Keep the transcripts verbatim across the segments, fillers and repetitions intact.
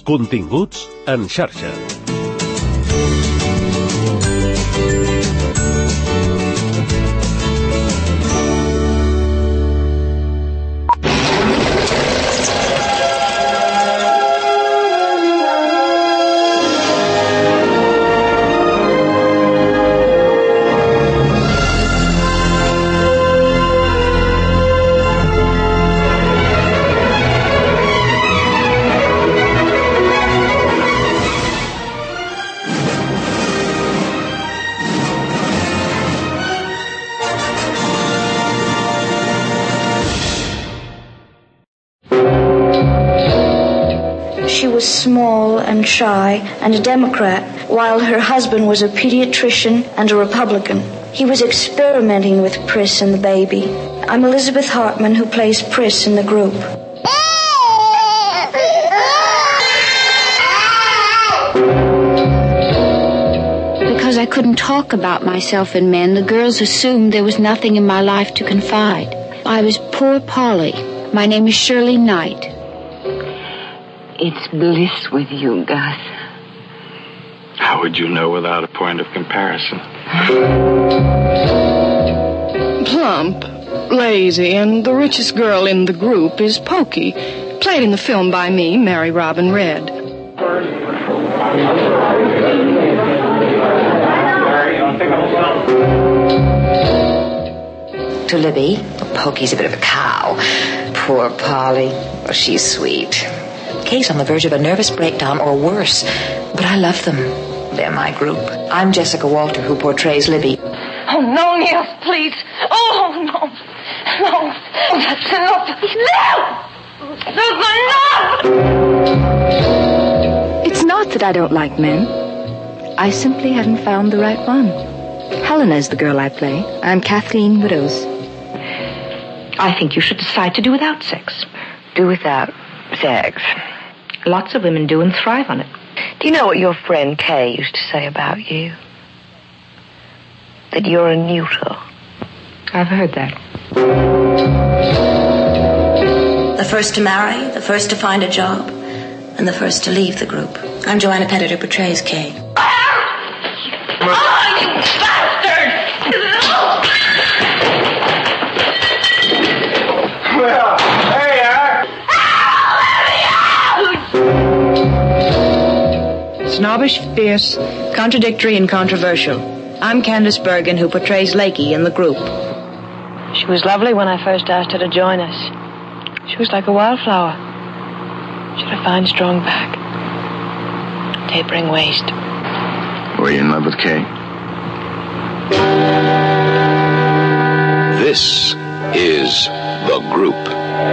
Continguts en xarxa. She was small and shy and a Democrat, while her husband was a pediatrician and a Republican. He was experimenting with Pris and the baby. I'm Elizabeth Hartman, who plays Pris in the group. Because I couldn't talk about myself and men, the girls assumed there was nothing in my life to confide. I was poor Polly. My name is Shirley Knight. It's bliss with you, Gus. How would you know without a point of comparison? Plump, lazy, and the richest girl in the group is Pokey, played in the film by me, Mary Robin Red. To Libby, Pokey's a bit of a cow. Poor Polly. Well, she's sweet. Kay's on the verge of a nervous breakdown or worse, but I love them. They're my group. I'm Jessica Walter, who portrays Libby. Oh, no, Neil, please. Oh, no. No. That's enough. No! That's enough! It's not that I don't like men. I simply haven't found the right one. Helena is the girl I play. I'm Kathleen Widows. I think you should decide to do without sex. Do without sex. Lots of women do and thrive on it. Do you know what your friend Kay used to say about you? That you're a neuter. I've heard that. The first to marry, the first to find a job, and the first to leave the group. I'm Joanna Pettit, who portrays Kay. Oh, you bastard! Well, hey, Snobbish, fierce, contradictory, and controversial. I'm Candice Bergen, who portrays Lakey in the group. She was lovely when I first asked her to join us. She was like a wildflower. She had a fine, strong back. Tapering waist. were you in love with Kay? This is The Group.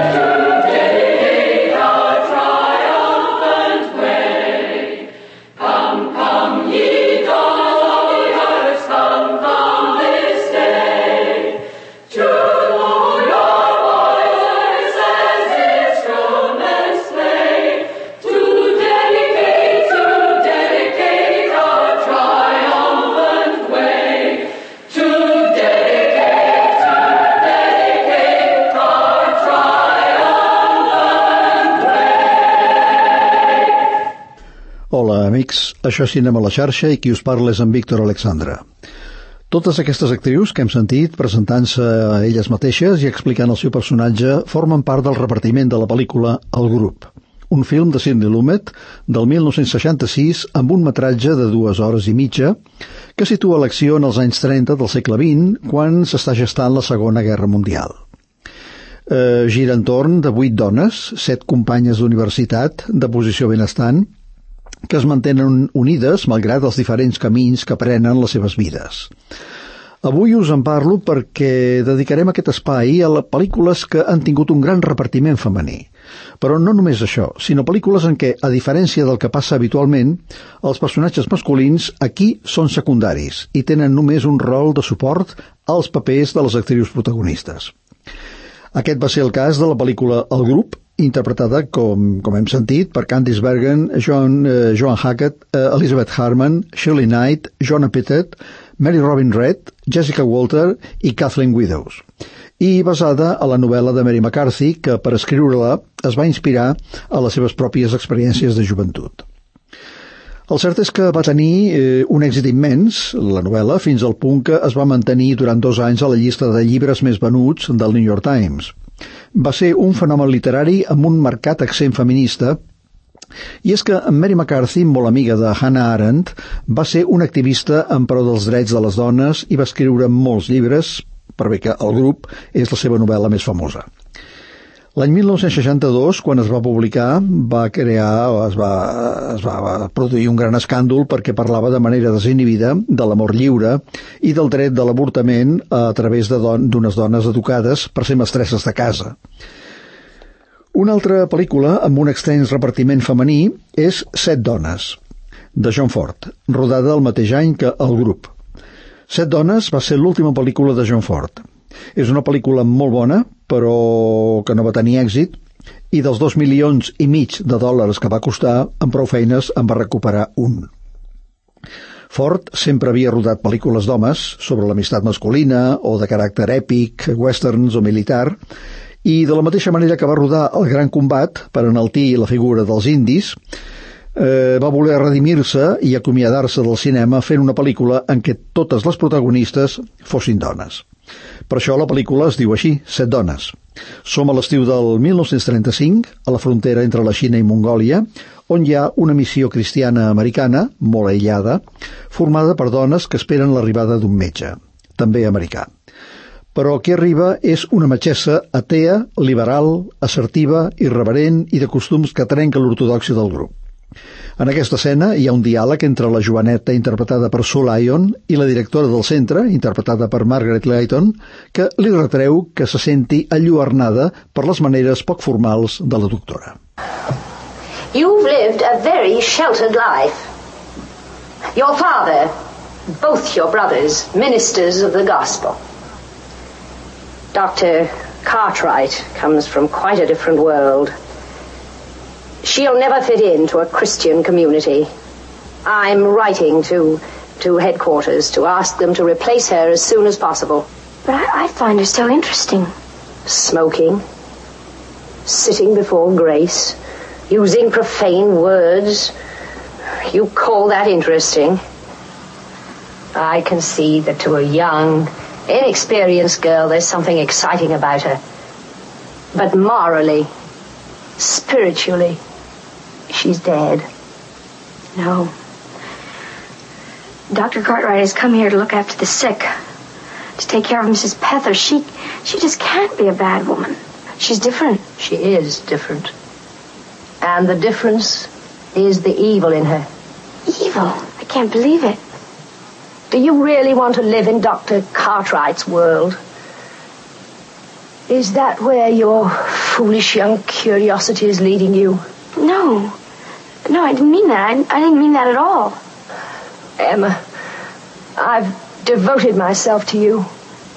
Hola, amics. Això és Cinema a la xarxa i qui us parla és en Víctor Alexandra. Totes aquestes actrius que hem sentit presentant-se a elles mateixes i explicant el seu personatge formen part del repartiment de la pel·lícula El Grup, un film de Sidney Lumet del mil nou-cents seixanta-sis amb un metratge de dues hores i mitja que situa l'acció en els anys trenta del segle vint, quan s'està gestant la Segona Guerra Mundial. Eh, gira entorn de vuit dones, set companyes d'universitat de posició benestant, que es mantenen unides malgrat els diferents camins que prenen les seves vides. Avui us en parlo perquè dedicarem aquest espai a les pel·lícules que han tingut un gran repartiment femení. Però no només això, sinó pel·lícules en què, a diferència del que passa habitualment, els personatges masculins aquí són secundaris i tenen només un rol de suport als papers de les actrius protagonistes. Aquest va ser el cas de la pel·lícula El Grup, interpretada, com, com hem sentit, per Candice Bergen, Joan, eh, Joan Hackett, eh, Elizabeth Hartman, Shirley Knight, Joanna Pettit, Mary Robin Red, Jessica Walter i Kathleen Widows. i basada a la novel·la de Mary McCarthy, que per escriure-la es va inspirar a les seves pròpies experiències de joventut. El cert és que va tenir eh, un èxit immens, la novel·la, fins al punt que es va mantenir durant dos anys a la llista de llibres més venuts del New York Times. Va ser un fenomen literari amb un marcat accent feminista, i és que Mary McCarthy, molt amiga de Hannah Arendt, va ser una activista en pro dels drets de les dones i va escriure molts llibres, per bé que El grup és la seva novel·la més famosa. L'any mil nou-cents seixanta-dos, quan es va publicar, va crear, es va, es va produir un gran escàndol perquè parlava de manera desinhibida de l'amor lliure i del dret de l'avortament a través de don, d'unes dones educades per ser mestresses de casa. Una altra pel·lícula amb un extens repartiment femení és Set dones, de John Ford, rodada el mateix any que El grup. Set dones va ser l'última pel·lícula de John Ford. És una pel·lícula molt bona, però que no va tenir èxit, i dels dos milions i mig de dòlars que va costar, amb prou feines en va recuperar un. Ford sempre havia rodat pel·lícules d'homes sobre l'amistat masculina o de caràcter èpic, westerns o militar, i de la mateixa manera que va rodar El gran combat per enaltir la figura dels indis, eh, va voler redimir-se i acomiadar-se del cinema fent una pel·lícula en què totes les protagonistes fossin dones. Per això la pel·lícula es diu així, Set dones. Som a l'estiu del mil nou-cents trenta-cinc, a la frontera entre la Xina i Mongòlia, on hi ha una missió cristiana americana, molt aïllada, formada per dones que esperen l'arribada d'un metge, també americà. Però qui arriba és una metgessa atea, liberal, assertiva, irreverent i de costums que trenca l'ortodòxia del grup. En aquesta escena hi ha un diàleg entre la joveneta interpretada per Sue Lyon i la directora del centre, interpretada per Margaret Leighton, que li retreu que se senti enlluernada per les maneres poc formals de la doctora. You've lived a very sheltered life. Your father, both your brothers, ministers of the gospel. Doctor Cartwright comes from quite a different world. She'll never fit into a Christian community. I'm writing to to headquarters to ask them to replace her as soon as possible. But I, I find her so interesting. Smoking, sitting before grace, using profane words. You call that interesting? I can see that to a young, inexperienced girl there's something exciting about her. But morally, spiritually, she's dead. No. Doctor Cartwright has come here to look after the sick, to take care of Missus Pether. She, she just can't be a bad woman. She's different. She is different. And the difference is the evil in her. Evil? I can't believe it. Do you really want to live in Doctor Cartwright's world? Is that where your foolish young curiosity is leading you? No. No, I didn't mean that. I, I didn't mean that at all. Emma, I've devoted myself to you.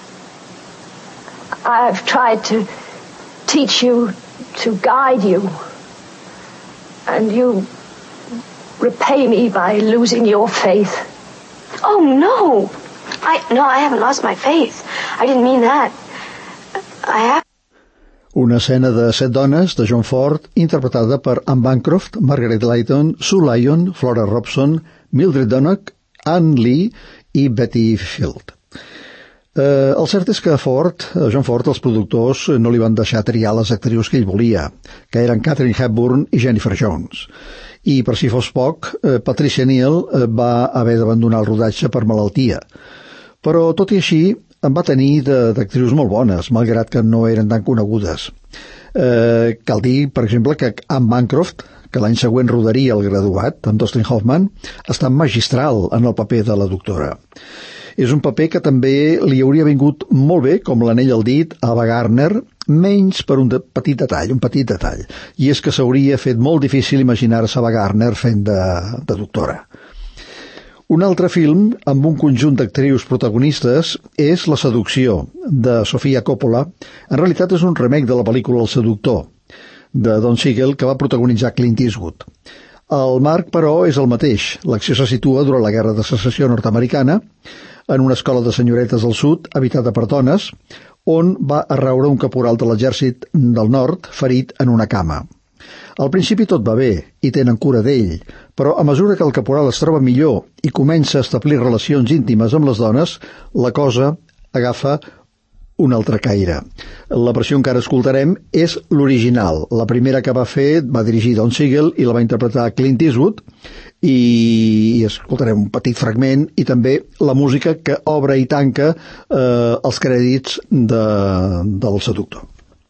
I've tried to teach you, to guide you. And you repay me by losing your faith. Oh, no. I, no, I haven't lost my faith. I didn't mean that. I have... Una escena de Set dones, de John Ford, interpretada per Anne Bancroft, Margaret Leighton, Sue Lyon, Flora Robson, Mildred Donnock, Anne Lee i Betty Field. Eh, el cert és que Ford, John Ford, els productors no li van deixar triar les actrius que ell volia, que eren Katharine Hepburn i Jennifer Jones. I per si fos poc, eh, Patricia Neal eh, va haver d'abandonar el rodatge per malaltia. Però, tot i així, en va tenir d'actrius molt bones, malgrat que no eren tan conegudes. Eh, cal dir, per exemple, que Anne Bancroft, que l'any següent rodaria El graduat, amb Dustin Hoffman, està magistral en el paper de la doctora. És un paper que també li hauria vingut molt bé, com l'anell al dit, a Ava Gardner, menys per un de, petit detall, un petit detall. I és que s'hauria fet molt difícil imaginar-se Ava Gardner fent de, de doctora. Un altre film amb un conjunt d'actrius protagonistes és La seducció, de Sofia Coppola. En realitat és un remake de la pel·lícula El seductor, de Don Siegel, que va protagonitzar Clint Eastwood. El marc, però, és el mateix. L'acció se situa durant la Guerra de Secessió nord-americana, en una escola de senyoretes del sud, habitada per dones, on va arraure un caporal de l'exèrcit del nord ferit en una cama. Al principi tot va bé i tenen cura d'ell, però a mesura que el caporal es troba millor i comença a establir relacions íntimes amb les dones, la cosa agafa un altre caire. La versió encara escoltarem és l'original. La primera que va fer va dirigir Don Siegel i la va interpretar Clint Eastwood, i escoltarem un petit fragment i també la música que obre i tanca eh, els crèdits de, del seductor.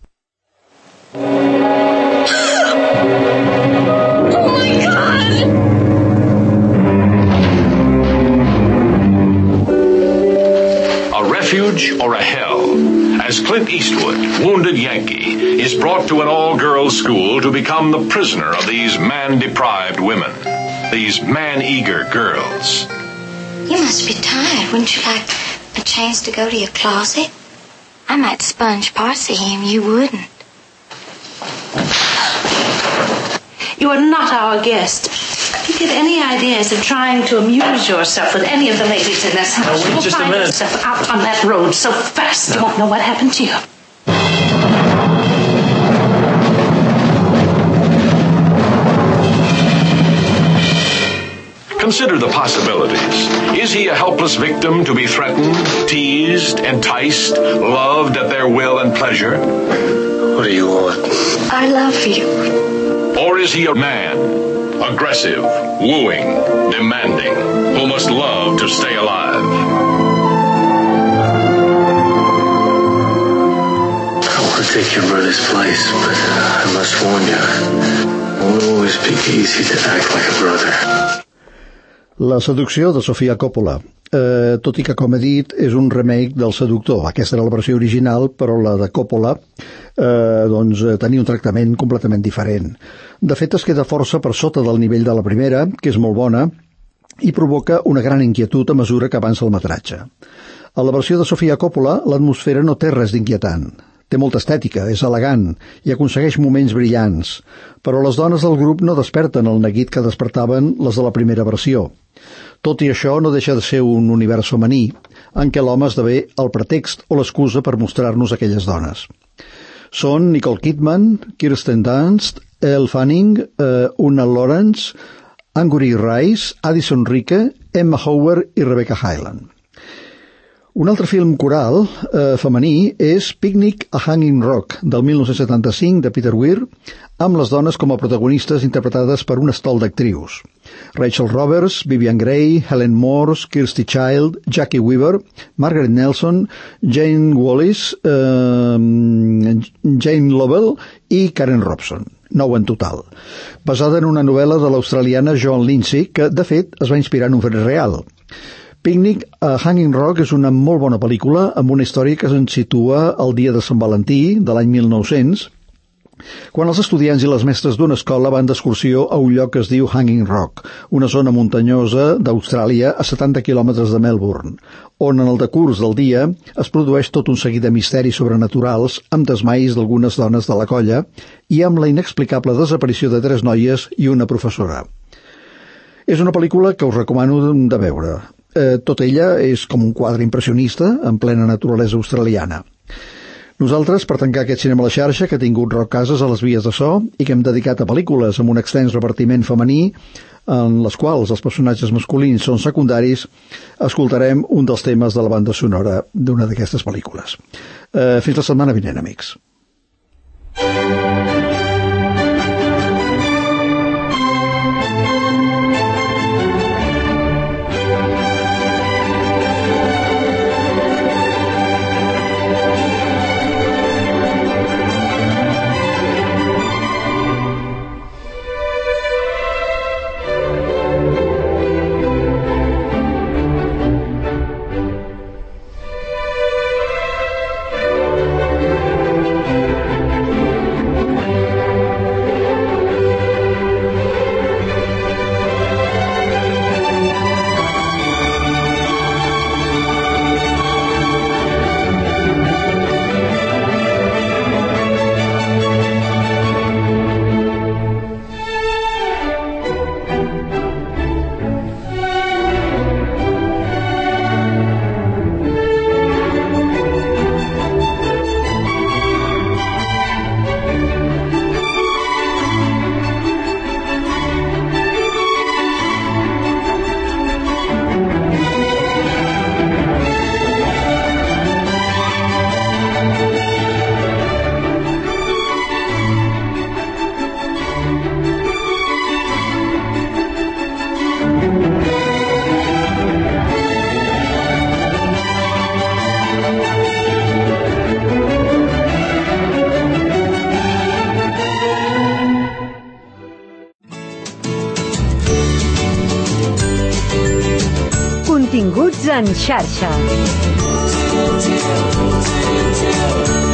Oh my God! A refuge or a hell, as Clint Eastwood, wounded Yankee, is brought to an all-girls school to become the prisoner of these man-deprived women, these man-eager girls. You must be tired. Wouldn't you like a chance to go to your closet? I might sponge parts of him. You wouldn't. You are not our guest. If you get any ideas of trying to amuse yourself with any of the ladies in this house, wait you'll just a find minute. yourself out on that road so fast you won't know what happened to you. Consider the possibilities. Is he a helpless victim to be threatened, teased, enticed, loved at their will and pleasure? What do you want? I love you. Or is he a man, aggressive, wooing, demanding, who must love to stay alive? I want to take your brother's place, but I must warn you, it won't always be easy to act like a brother. La seducció de Sofia Coppola, eh, tot i que, com he dit, és un remake del Seductor. Aquesta era la versió original, però la de Coppola eh, doncs, tenia un tractament completament diferent. De fet, es queda força per sota del nivell de la primera, que és molt bona, i provoca una gran inquietud a mesura que avança el metratge. A la versió de Sofia Coppola, l'atmosfera no té res d'inquietant. Té molta estètica, és elegant i aconsegueix moments brillants, però les dones del grup no desperten el neguit que despertaven les de la primera versió. Tot i això, no deixa de ser un univers femení, en què l'home esdevé el pretext o l'excusa per mostrar-nos aquelles dones. Són Nicole Kidman, Kirsten Dunst, Elle Fanning, eh, Una Lawrence, Angourie Rice, Addison Rieke, Emma Howard i Rebecca Hyland. Un altre film coral eh, femení és Picnic a Hanging Rock, del mil nou-cents setanta-cinc, de Peter Weir, amb les dones com a protagonistes interpretades per un estol d'actrius. Rachel Roberts, Vivian Grey, Helen Morse, Kirstie Child, Jackie Weaver, Margaret Nelson, Jane Wallis, eh, Jane Lovell i Karen Robson. Nou en total. Basada en una novel·la de l'australiana Joan Lindsay, que, de fet, es va inspirar en un fet real. Picnic a Hanging Rock és una molt bona pel·lícula amb una història que se'n situa el dia de Sant Valentí de l'any mil nou-cents, quan els estudiants i les mestres d'una escola van d'excursió a un lloc que es diu Hanging Rock, una zona muntanyosa d'Austràlia a setanta quilòmetres de Melbourne, on en el decurs del dia es produeix tot un seguit de misteris sobrenaturals amb desmais d'algunes dones de la colla i amb la inexplicable desaparició de tres noies i una professora. És una pel·lícula que us recomano de veure. Eh, tota ella és com un quadre impressionista en plena naturalesa australiana. Nosaltres, per tancar aquest cinema a la xarxa, que ha tingut Roc Casas a les vies de so i que hem dedicat a pel·lícules amb un extens repartiment femení, en les quals els personatges masculins són secundaris, escoltarem un dels temes de la banda sonora d'una d'aquestes pel·lícules. Eh, fins la setmana vinent, amics. Continguts en xarxa.